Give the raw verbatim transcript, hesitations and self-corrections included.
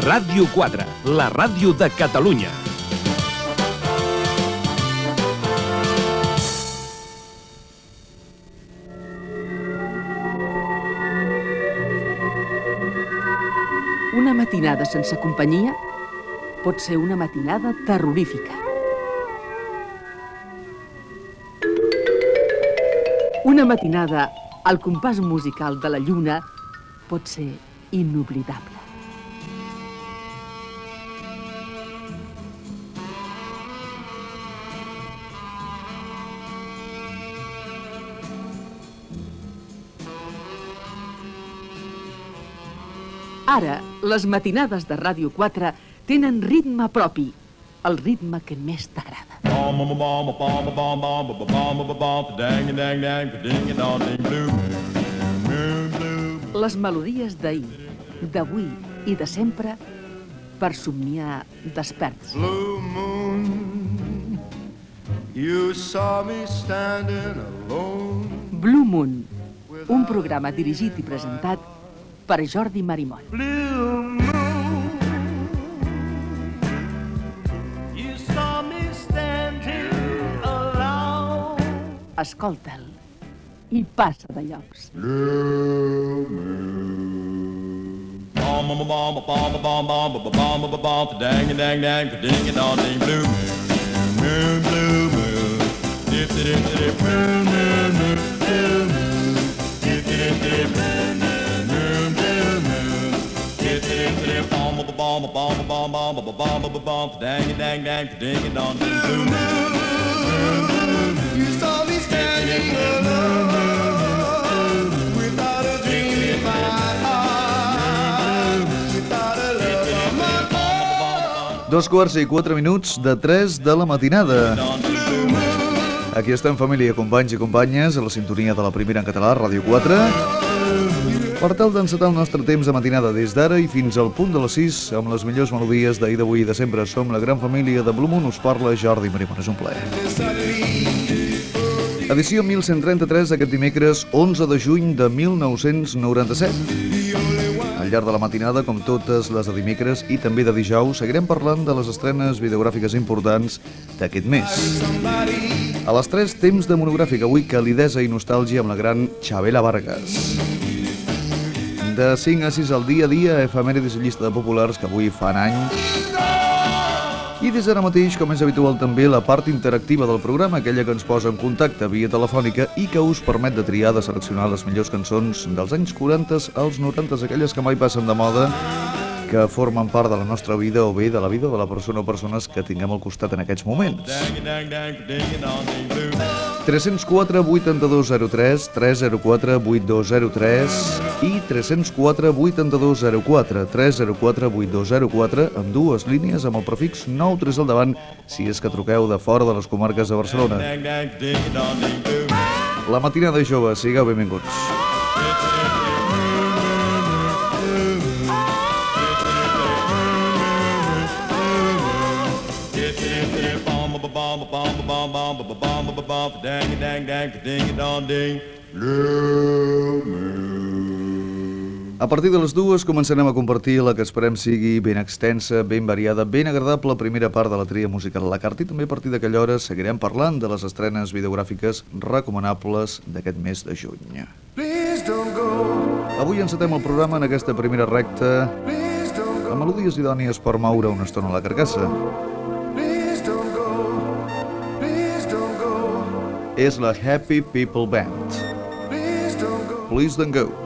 Ràdio quatre, la ràdio de Catalunya. Una matinada sense companyia pot ser una matinada terrorífica. Una matinada al compàs musical de la lluna pot ser inoblidable. Ara, les matinades de Ràdio quatre tenen ritme propi, el ritme que més t'agrada. Les melodies d'ahir, d'avui i de sempre per somniar desperts. Blue moon, you saw me standing alone. Blue Moon, un programa dirigit i presentat per Jordi Marimón. Blue moon, you saw me standing alone. Escolta'l i passa de llocs. Blue moon. Bom bom bom bom bom bom bom bom bom dang dang dang ding dong ding blue moon. Moon blue moon. Dip dip dip moon moon moon blue moon. Dip dip dip moon moon blue moon. Dip dip dip bom bom bom bom bom bom bom bom bom dang dang dang ding dong ding blue moon. You saw me standing alone. Dos quarts i quatre minuts de tres de la matinada. Aquí estem, família, companys i companyes, a la sintonia de la primera en català, Ràdio quatre, per tal d'encetar el nostre temps de matinada des d'ara i fins al punt de les sis, amb les millors melodies d'ahir, d'avui i de sempre. Som la gran família de Blue Moon, us parla Jordi Marimón, és un plaer. Edició mil cent trenta-tres, aquest dimecres onze de juny de mil nou-cents noranta-set. Al llarg de la matinada, com totes les de dimecres i també de dijous, seguirem parlant de les estrenes videogràfiques importants d'aquest mes. A les tres, temps de monogràfic, avui calidesa i nostàlgia amb la gran Chavela Vargas. De cinc a sis al dia a dia, efemèrides i llista de populars que avui fan anys. I des d'ara mateix, com és habitual també, la part interactiva del programa, aquella que ens posa en contacte via telefònica i que us permet de triar, de seleccionar les millors cançons dels anys quaranta als noranta, aquelles que mai passen de moda, que formen part de la nostra vida o bé de la vida de la persona o persones que tinguem al costat en aquests moments. tres zero quatre vuitanta-dos zero tres, tres zero quatre vuitanta-dos zero tres i tres zero quatre vuitanta-dos zero quatre, tres zero quatre vuitanta-dos zero quatre, amb dues línies amb el prefix nou tres al davant si és que truqueu de fora de les comarques de Barcelona. La matinada jove, sigueu benvinguts. A partir de les dues començarem a compartir la que esperem sigui ben extensa, ben variada, ben agradable primera part de la tria musical a la carta i també a partir d'aquella hora seguirem parlant de les estrenes videogràfiques recomanables d'aquest mes de juny. Avui encetem el programa en aquesta primera recta amb melodies idònies per moure una estona a la carcassa. És la Happy People Band. Please Don't Go.